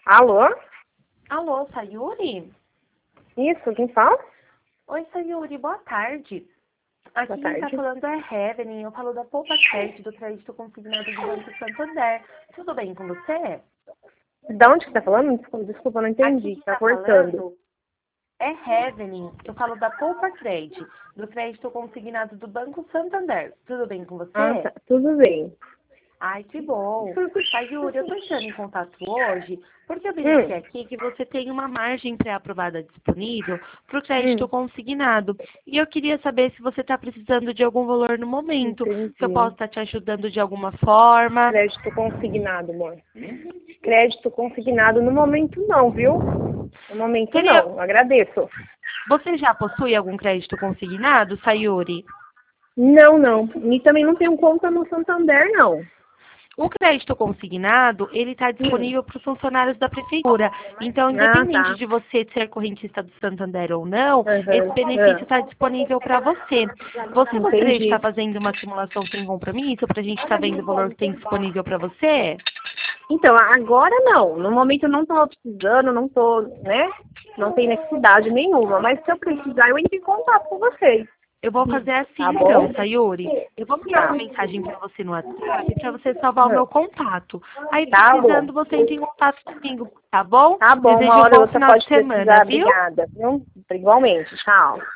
Alô? Alô, Sayuri? Isso, quem fala? Oi, Sayuri, boa tarde. Aqui Boa quem tá tarde. falando é Heaven, eu falo da Poupa Crédito, do crédito consignado do Banco Santander. Tudo bem com você? Da onde que você tá falando? Desculpa, não Aqui entendi. quem Tá tá cortando. falando é Heaven, eu falo da Poupa Crédito, do crédito consignado do Banco Santander. Tudo bem com Ah, você? tá. Tudo bem. Ai, que bom. Sayuri, eu tô entrando em contato hoje porque eu verifiquei Hum, aqui que você tem uma margem pré-aprovada disponível para o crédito hum. consignado. E eu queria saber se você está precisando de algum valor no momento, se eu posso Entendi. estar te ajudando de alguma forma. Crédito consignado, amor. Crédito consignado no momento não, viu? No momento Teria... não. Agradeço. Você já possui algum crédito consignado, Sayuri? Não, não. E também não tenho conta no Santander, não. O crédito consignado, ele está Hum. disponível para os funcionários da prefeitura. Então, Ah, independente tá. de você ser correntista do Santander ou não, esse Aham. benefício está disponível para você. Você gostaria de Entendi. estar fazendo uma simulação sem compromisso para a gente estar vendo o valor que tem disponível para você? Então, agora não. No momento eu não tô precisando, não tô, né? Não tem necessidade nenhuma. Mas se eu precisar, eu entro em contato com vocês. Eu vou fazer assim Tá então, bom? Sayuri. Eu vou mandar uma Tá. mensagem para você no WhatsApp para você salvar o meu contato. Aí, Tá bom. precisando, você entra em contato comigo, tá bom? Tá bom, uma Desejo um hora ou bom outra final de pode semana, precisar. viu? Obrigada, viu? Igualmente. Tchau.